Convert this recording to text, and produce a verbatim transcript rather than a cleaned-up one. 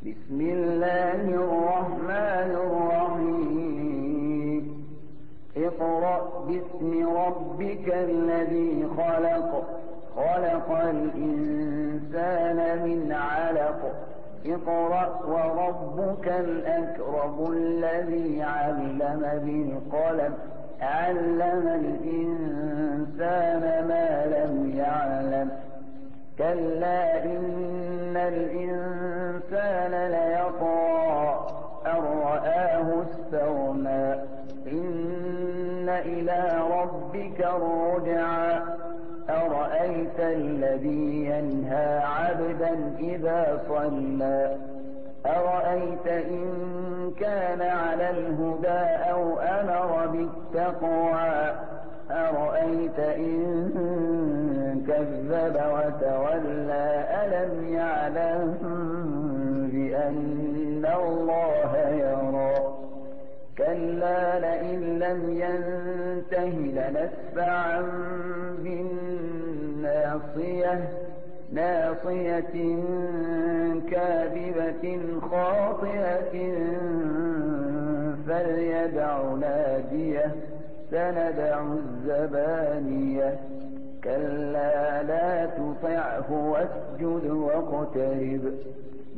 بسم الله الرحمن الرحيم اقرأ باسم ربك الذي خلق خلق الإنسان من علق اقرأ وربك الأكرم الذي علم بالقلم علم الإنسان ما لم يعلم كلا إن الإنسان ليطغى أن رآه استغنى إن إلى ربك الرجعى أرأيت الذي ينهى عبدا إذا صلى أرأيت إن كان على الهدى أو أمر بالتقوى أرأيت إن كذب وتولى ألم يعلم بأن الله يرى كلا لئن لم ينته لنسفعا بالناصية ناصية كاذبة خاطئة فليدع ناديه سندع الزبانية كلا لا تطعه واسجد واقترب